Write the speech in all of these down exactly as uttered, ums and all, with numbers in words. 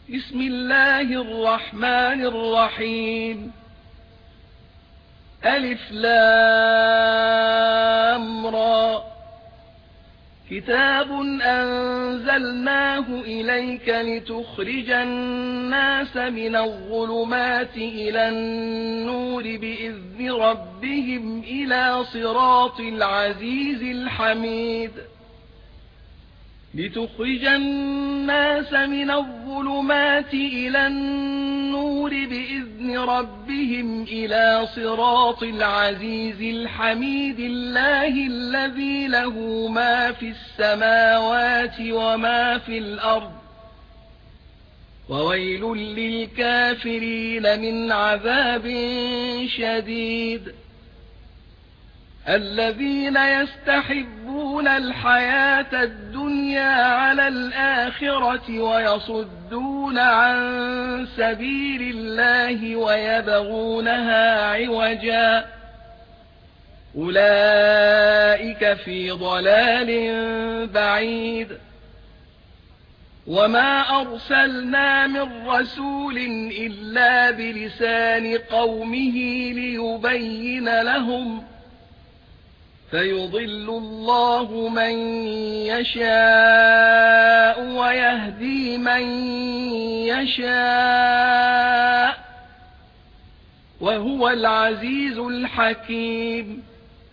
بسم الله الرحمن الرحيم. ألف لام را. كتاب أنزلناه إليك لتخرج الناس من الظلمات إلى النور بإذن ربهم إلى صراط العزيز الحميد. لتخرج الناس من الظلمات إلى النور بإذن ربهم إلى صراط العزيز الحميد الله الذي له ما في السماوات وما في الأرض وويل للكافرين من عذاب شديد. الذين يستحبون الحياة الدنيا على الآخرة ويصدون عن سبيل الله ويبغونها عوجا أولئك في ضلال بعيد. وما أرسلنا من رسول إلا بلسان قومه ليبين لهم فيضل الله من يشاء ويهدي من يشاء وهو العزيز الحكيم.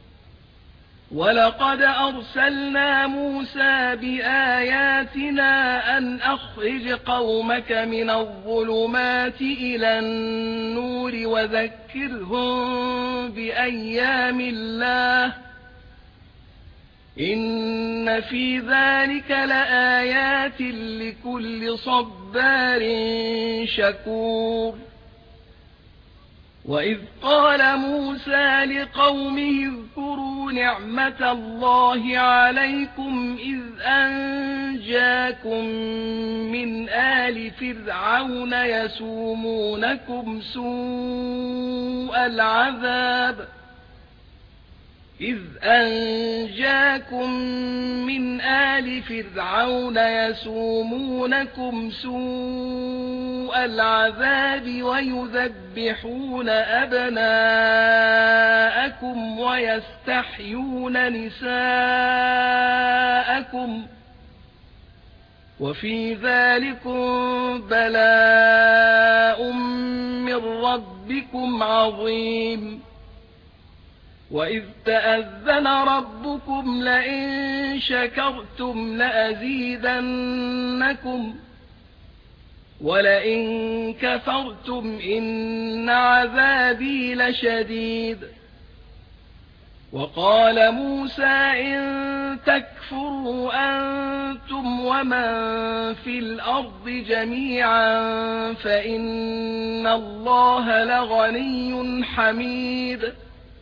ولقد أرسلنا موسى بآياتنا أن أخرج قومك من الظلمات إلى النور وذكرهم بأيام الله إن في ذلك لآيات لكل صبار شكور. وإذ قال موسى لقومه اذكروا نعمة الله عليكم إذ أنجاكم من آل فرعون يسومونكم سوء العذاب إذ أنجاكم من آل فرعون يسومونكم سوء العذاب ويذبحون أبناءكم ويستحيون نساءكم وفي ذلكم بلاء من ربكم عظيم. وإذ تأذن ربكم لئن شكرتم لأزيدنكم ولئن كفرتم إن عذابي لشديد. وقال موسى إن تكفروا أنتم ومن في الأرض جميعا فإن الله لغني حميد.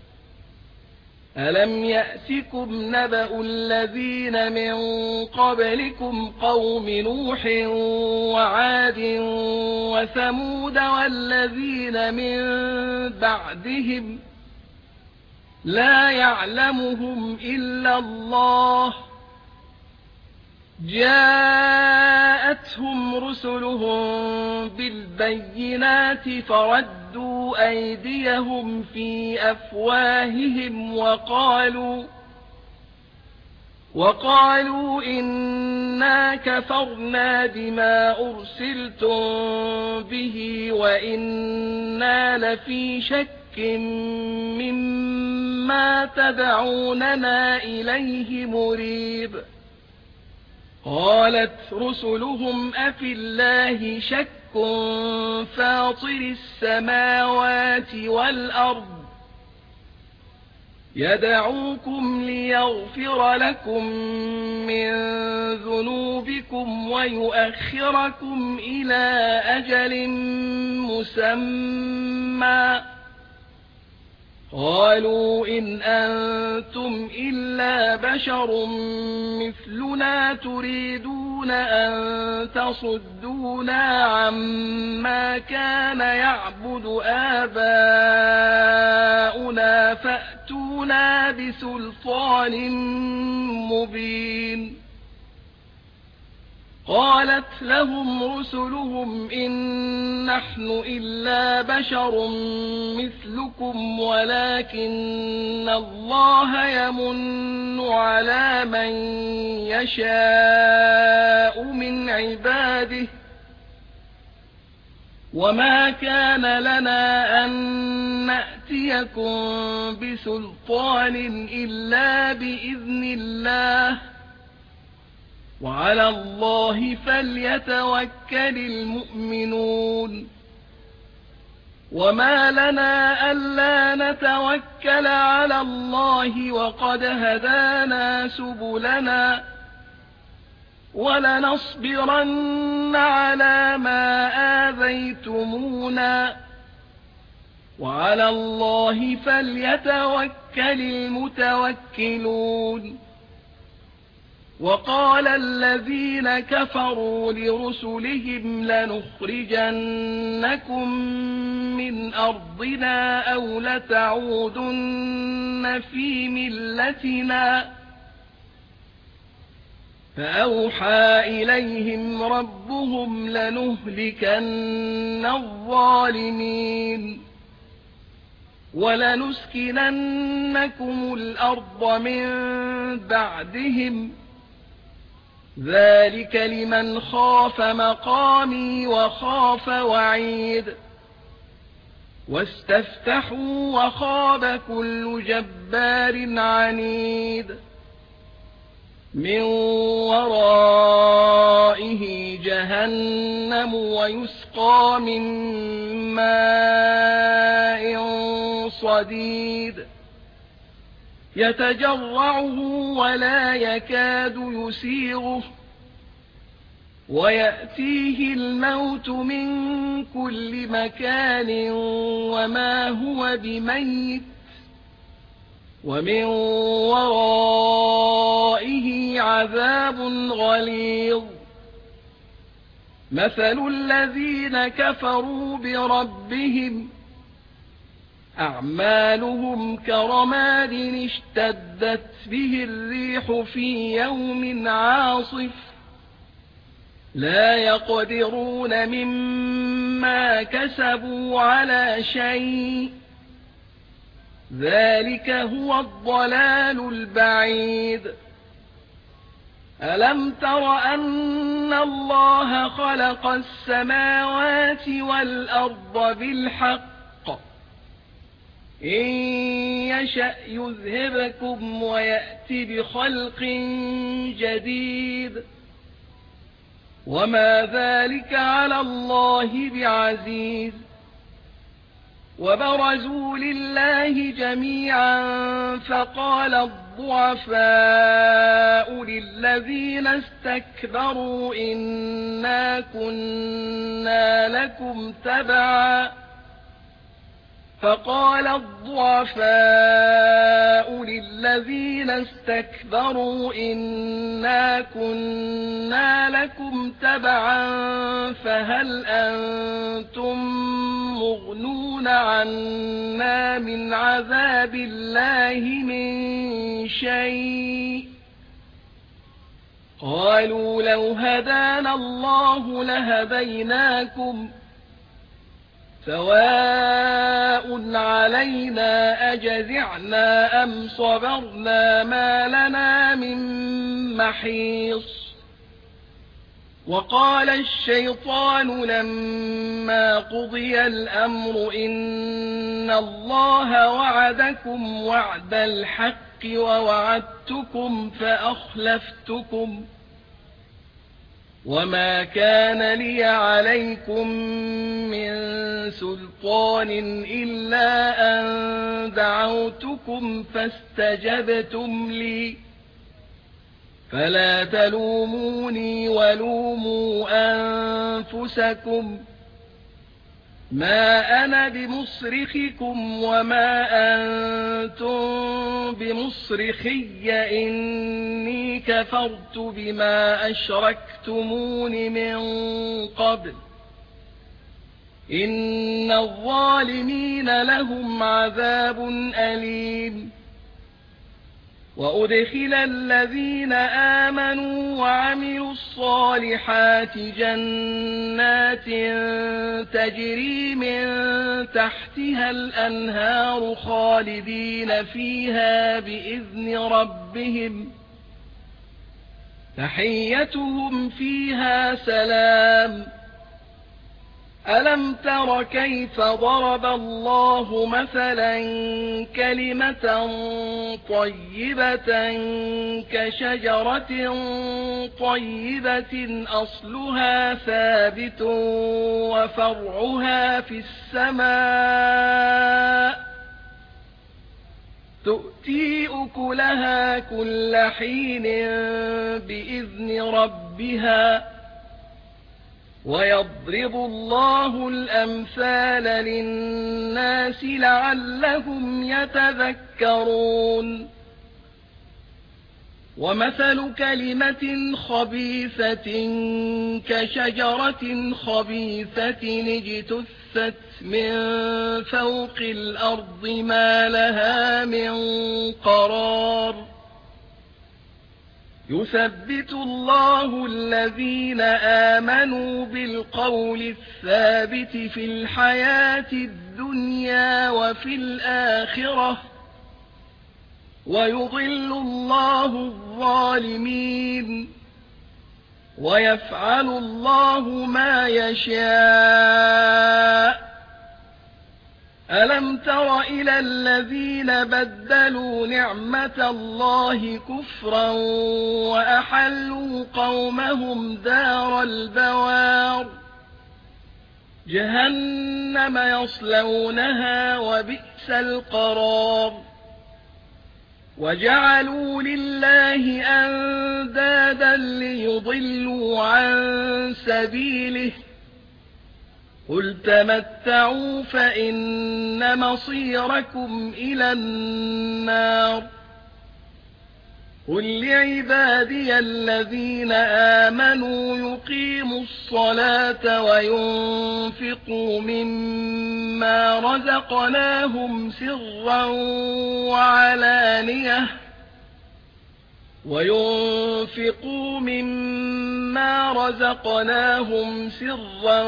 ألم يأتكم نبأ الذين من قبلكم قوم نوح وعاد وثمود والذين من بعدهم لا يعلمهم إلا الله جاءتهم رسلهم بالبينات فردوا أيديهم في أفواههم وقالوا وقالوا إنا كفرنا بما أرسلتم به وإنا لفي شك مما تدعوننا إليه مريب. قالت رسلهم أفي الله شك فاطر السماوات والأرض يدعوكم ليغفر لكم من ذنوبكم ويؤخركم إلى أجل مسمى قالوا إن أنتم إلا بشر مثلنا تريدون أن تصدونا عما كان يعبد آباؤنا فأتونا بسلطان مبين قالت لهم رسلهم إن نحن إلا بشر مثلكم ولكن الله يمن على من يشاء من عباده وما كان لنا أن نأتيكم بسلطان إلا بإذن الله وعلى الله فليتوكل المؤمنون وما لنا ألا نتوكل على الله وقد هدانا سبلنا ولنصبرن على ما آذيتمونا وعلى الله فليتوكل المتوكلون وقال الذين كفروا لرسلهم لنخرجنكم من أرضنا أو لتعودن في ملتنا فأوحى إليهم ربهم لنهلكن الظالمين ولنسكننكم الأرض من بعدهم ذلك لمن خاف مقامي وخاف وعيد واستفتحوا وخاب كل جبار عنيد من ورائه جهنم ويسقى من ماء صديد يتجرعه ولا يكاد يسيغه ويأتيه الموت من كل مكان وما هو بميت ومن ورائه عذاب غليظ مثل الذين كفروا بربهم أعمالهم كرماد اشتدت به الريح في يوم عاصف لا يقدرون مما كسبوا على شيء ذلك هو الضلال البعيد ألم تر أن الله خلق السماوات والأرض بالحق إن يشأ يذهبكم ويأتي بخلق جديد وما ذلك على الله بعزيز وبرزوا لله جميعا فقال الضعفاء للذين استكبروا إنا كنا لكم تبعا فقال الضعفاء للذين استكبروا إنا كنا لكم تبعا فهل أنتم مغنون عنا من عذاب الله من شيء قالوا لو هدانا الله لهديناكم سواء علينا أجزعنا أم صبرنا ما لنا من محيص وقال الشيطان لما قضي الأمر إن الله وعدكم وعد الحق ووعدتكم فأخلفتكم وما كان لي عليكم من سلطان إلا أن دعوتكم فاستجبتم لي فلا تلوموني ولوموا أنفسكم ما أنا بمصرخكم وما أنتم بمصرخي إني كفرت بما أشركتمون من قبل إن الظالمين لهم عذاب أليم وأدخل الذين آمنوا وعملوا الصالحات جنات تجري من تحتها الأنهار خالدين فيها بإذن ربهم تحيتهم فيها سلام. ألم تر كيف ضرب الله مثلا كلمة طيبة كشجرة طيبة أصلها ثابت وفرعها في السماء تؤتي أكلها كل حين بإذن ربها ويضرب الله الأمثال للناس لعلهم يتذكرون. ومثل كلمة خبيثة كشجرة خبيثة اجتثت من فوق الأرض ما لها من قرار. يثبت الله الذين آمنوا بالقول الثابت في الحياة الدنيا وفي الآخرة ويضل الله الظالمين ويفعل الله ما يشاء. ألم تر إلى الذين بدلوا نعمة الله كفرا وأحلوا قومهم دار البوار جهنم يصلونها وبئس القرار. وجعلوا لله أندادا ليضلوا عن سبيله قل تمتعوا فإن مصيركم إلى النار. قل لعبادي الذين آمنوا يقيموا الصلاة وينفقوا مما رزقناهم سرا وعلانية وينفقوا مما رزقناهم سرا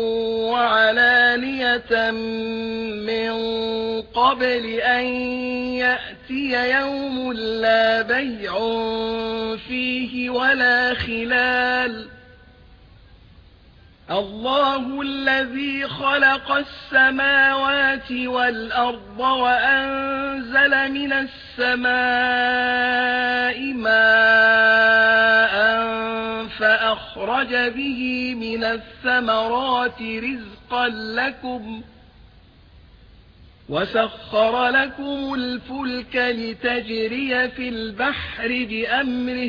وعلانية من قبل أن يأتي يوم لا بيع فيه ولا خلال. الله الذي خلق السماوات والأرض وأنزل من السماء ماء فأخرج به من الثمرات رزقا لكم وسخر لكم الفلك لتجري في البحر بأمره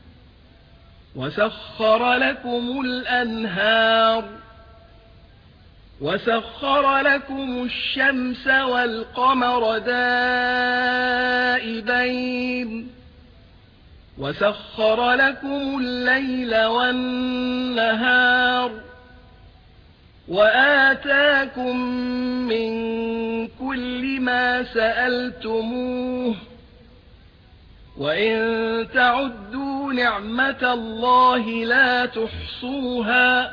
وسخر لكم الأنهار وسخر لكم الشمس والقمر دائبين وسخر لكم الليل والنهار وآتاكم من كل ما سألتموه وإن تعدوا نعمة الله لا تحصوها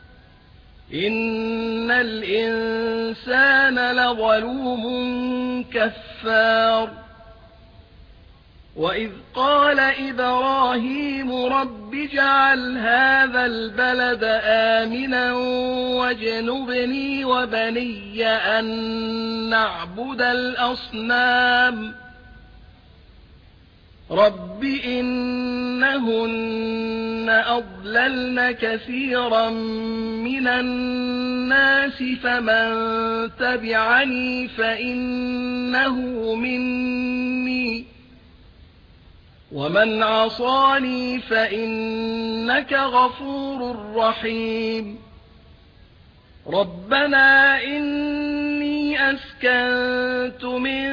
إن الإنسان لظلوم كفار. وإذ قال إبراهيم رب اجعل هذا البلد آمنا واجنبني وبني أن نعبد الأصنام رب إنهن أضللن كثيرا من الناس فمن تبعني فإنه مني ومن عصاني فإنك غفور رحيم. ربنا إني أسكنت من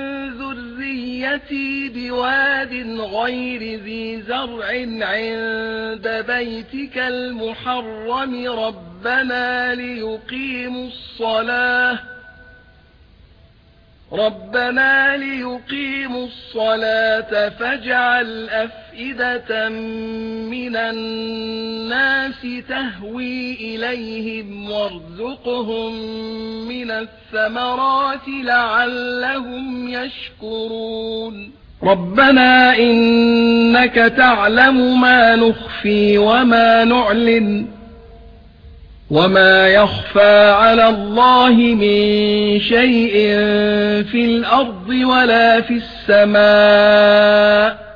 ذريتي بواد غير ذي زرع عند بيتك المحرم ربنا ليقيموا الصلاة ربنا ليقيموا الصلاة فاجعل أفئدة من الناس تهوي إليهم وارزقهم من الثمرات لعلهم يشكرون ربنا إنك تعلم ما نخفي وما نعلن وما يخفى على الله من شيء في الأرض ولا في السماء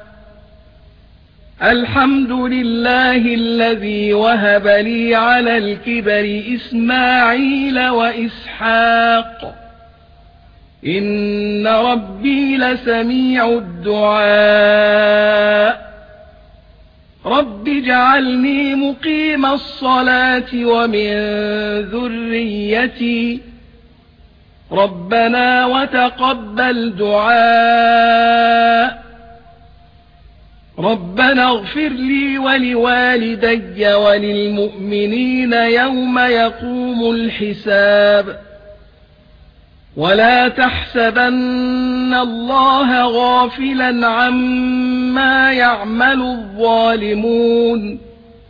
الحمد لله الذي وهب لي على الكبر إسماعيل وإسحاق إن ربي لسميع الدعاء رب اجعلني مقيم الصلاة ومن ذريتي ربنا وتقبل دعاء ربنا اغفر لي ولوالدي وللمؤمنين يوم يقوم الحساب ولا تحسبن الله غافلا عما يعمل الظالمون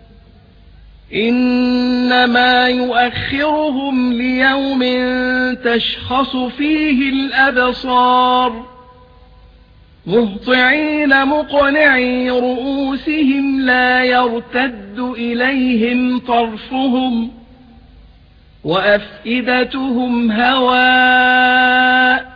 إنما يؤخرهم ليوم تشخص فيه الأبصار مهطعين مقنعي رؤوسهم لا يرتد إليهم طرفهم وأفئدتهم هواء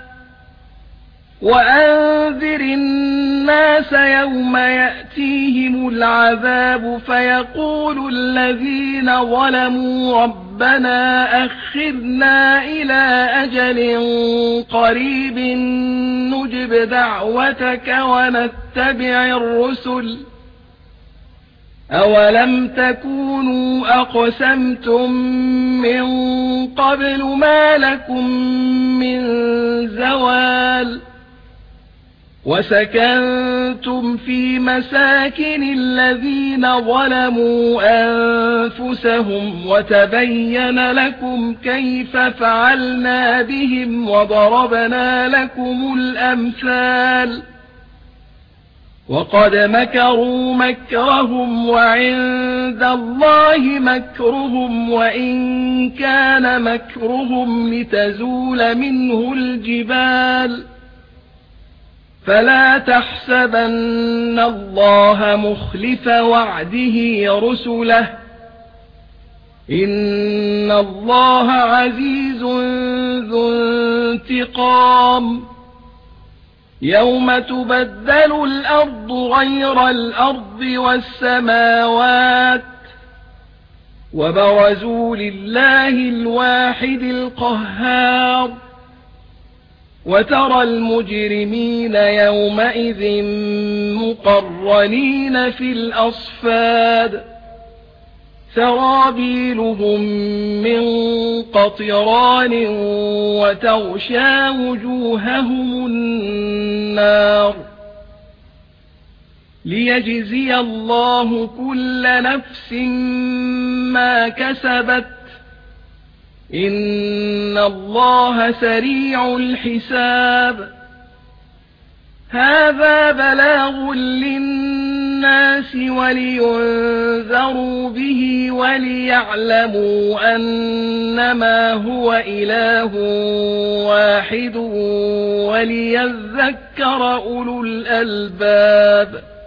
وأنذر الناس يوم يأتيهم العذاب فيقول الذين ظلموا ربنا أخرنا إلى أجل قريب نجب دعوتك ونتبع الرسل أولم تكونوا أقسمتم من قبل ما لكم من زوال وسكنتم في مساكن الذين ظلموا أنفسهم وتبين لكم كيف فعلنا بهم وضربنا لكم الأمثال وقد مكروا مكرهم وعند الله مكرهم وإن كان مكرهم لتزول منه الجبال فلا تحسبن الله مخلف وعده رسله إن الله عزيز ذو انتقام يوم تبدل الأرض غير الأرض والسماوات وبرزوا لله الواحد القهار وترى المجرمين يومئذ مقرنين في الأصفاد سرابيلهم من قطران وتغشى وجوههم النار ليجزي الله كل نفس ما كسبت إن الله سريع الحساب هذا بلاغ للناس ولينذروا به وليعلموا أنما هو إله واحد وليذكر أولو الألباب